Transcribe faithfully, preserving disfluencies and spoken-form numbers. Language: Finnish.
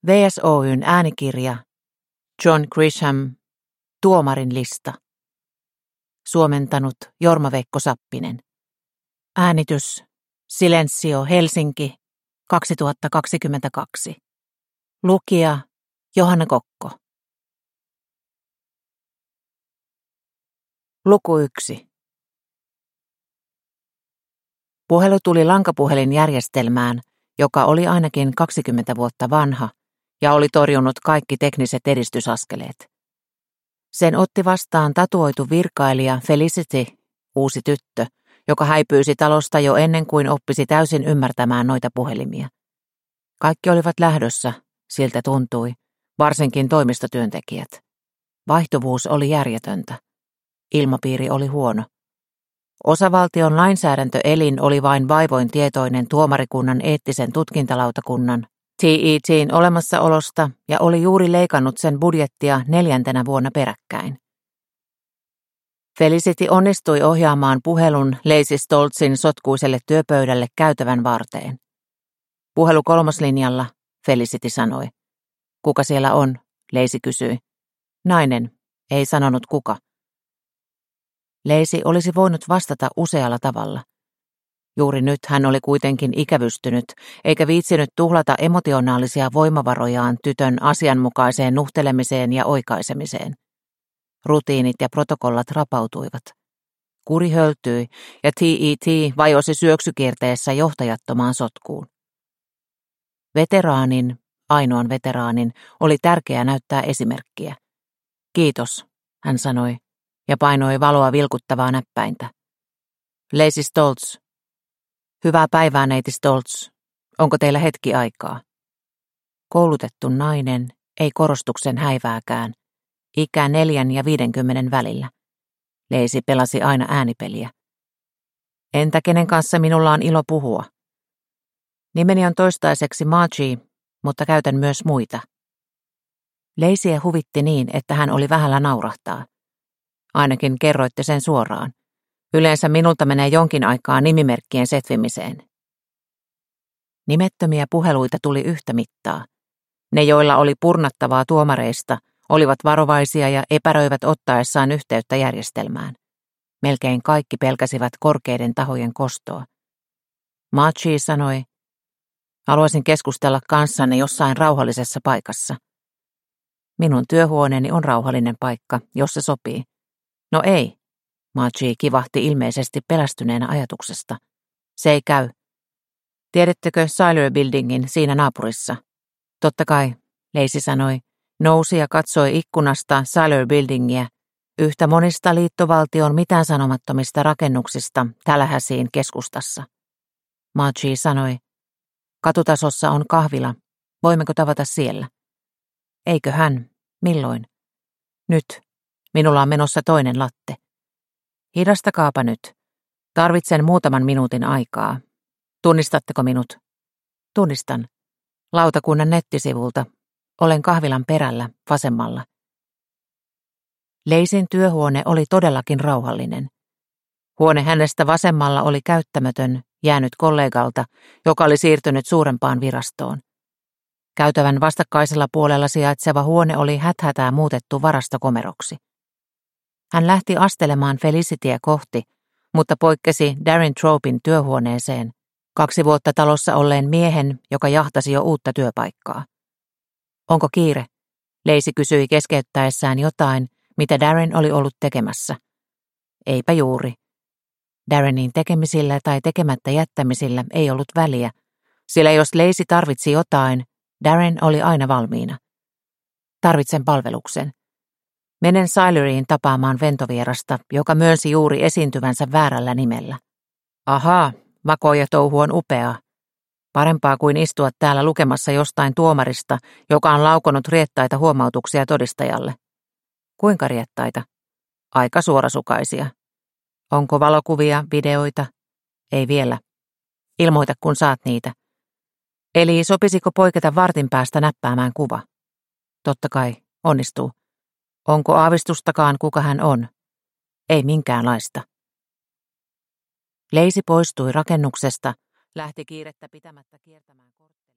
V S O:n äänikirja John Grisham, Tuomarin lista. Suomentanut Jorma-Veikko Sappinen. Äänitys Silensio Helsinki kaksituhattakaksikymmentäkaksi. Lukija Johanna Kokko. Luku yksi. Puhelu tuli lankapuhelinjärjestelmään, joka oli ainakin kaksikymmentä vuotta vanha ja oli torjunut kaikki tekniset edistysaskeleet. Sen otti vastaan tatuoitu virkailija Felicity, uusi tyttö, joka häipyisi talosta jo ennen kuin oppisi täysin ymmärtämään noita puhelimia. Kaikki olivat lähdössä, siltä tuntui, varsinkin toimistotyöntekijät. Vaihtuvuus oli järjetöntä. Ilmapiiri oli huono. Osavaltion lainsäädäntöelin oli vain vaivoin tietoinen tuomarikunnan eettisen tutkintalautakunnan T E T:n olemassaolosta ja oli juuri leikannut sen budjettia neljäntenä vuonna peräkkäin. Felicity onnistui ohjaamaan puhelun Lacey Stoltzin sotkuiselle työpöydälle käytävän varteen. Puhelu kolmoslinjalla, Felicity sanoi. Kuka siellä on? Lacey kysyi. Nainen, ei sanonut kuka. Lacey olisi voinut vastata usealla tavalla. Juuri nyt hän oli kuitenkin ikävystynyt, eikä viitsinyt tuhlata emotionaalisia voimavarojaan tytön asianmukaiseen nuhtelemiseen ja oikaisemiseen. Rutiinit ja protokollat rapautuivat. Kuri höltyi ja T E T vajosi syöksykierteessä johtajattomaan sotkuun. Veteraanin, ainoan veteraanin, oli tärkeää näyttää esimerkkiä. Kiitos, hän sanoi ja painoi valoa vilkuttavaa näppäintä. Lacey Stoltz. Hyvää päivää, neiti Stoltz. Onko teillä hetki aikaa? Koulutettu nainen, ei korostuksen häivääkään. Ikä neljän ja viidenkymmenen välillä. Lacey pelasi aina äänipeliä. Entä kenen kanssa minulla on ilo puhua? Nimeni on toistaiseksi Margie, mutta käytän myös muita. Laceyä huvitti niin, että hän oli vähällä naurahtaa. Ainakin kerroitte sen suoraan. Yleensä minulta menee jonkin aikaa nimimerkkien setvimiseen. Nimettömiä puheluita tuli yhtä mittaa. Ne, joilla oli purnattavaa tuomareista, olivat varovaisia ja epäröivät ottaessaan yhteyttä järjestelmään. Melkein kaikki pelkäsivät korkeiden tahojen kostoa. Margie sanoi, haluaisin keskustella kanssanne jossain rauhallisessa paikassa. Minun työhuoneeni on rauhallinen paikka, jos se sopii. No ei, Margie kivahti ilmeisesti pelästyneenä ajatuksesta. Se ei käy. Tiedättekö Siler Buildingin siinä naapurissa? Totta kai, Lacey sanoi, nousi ja katsoi ikkunasta Siler Buildingia, yhtä monista liittovaltion mitään sanomattomista rakennuksista Tallahasseyn keskustassa. Margie sanoi, katutasossa on kahvila, voimmeko tavata siellä? Eikö hän? Milloin? Nyt. Minulla on menossa toinen latte. Hidastakaapa nyt. Tarvitsen muutaman minuutin aikaa. Tunnistatteko minut? Tunnistan. Lautakunnan nettisivulta. Olen kahvilan perällä, vasemmalla. Laceyn työhuone oli todellakin rauhallinen. Huone hänestä vasemmalla oli käyttämätön, jäänyt kollegalta, joka oli siirtynyt suurempaan virastoon. Käytävän vastakkaisella puolella sijaitseva huone oli häthätää muutettu varastokomeroksi. Hän lähti astelemaan Felicityä kohti, mutta poikkesi Darren Tropin työhuoneeseen, kaksi vuotta talossa olleen miehen, joka jahtasi jo uutta työpaikkaa. Onko kiire? Lacey kysyi keskeyttäessään jotain, mitä Darren oli ollut tekemässä. Eipä juuri. Darrenin tekemisillä tai tekemättä jättämisillä ei ollut väliä, sillä jos Lacey tarvitsi jotain, Darren oli aina valmiina. Tarvitsen palveluksen. Menen Sileriin tapaamaan ventovierasta, joka myönsi juuri esiintyvänsä väärällä nimellä. Ahaa, vakoja touhu on upeaa. Parempaa kuin istua täällä lukemassa jostain tuomarista, joka on laukonut riettaita huomautuksia todistajalle. Kuinka riettaita? Aika suorasukaisia. Onko valokuvia, videoita? Ei vielä. Ilmoita, kun saat niitä. Eli sopisiko poiketa vartin päästä näppäämään kuva? Totta kai, onnistuu. Onko aavistustakaan, kuka hän on? Ei minkäänlaista. Lacey poistui rakennuksesta, lähti kiirettä pitämättä kiertämään korttia.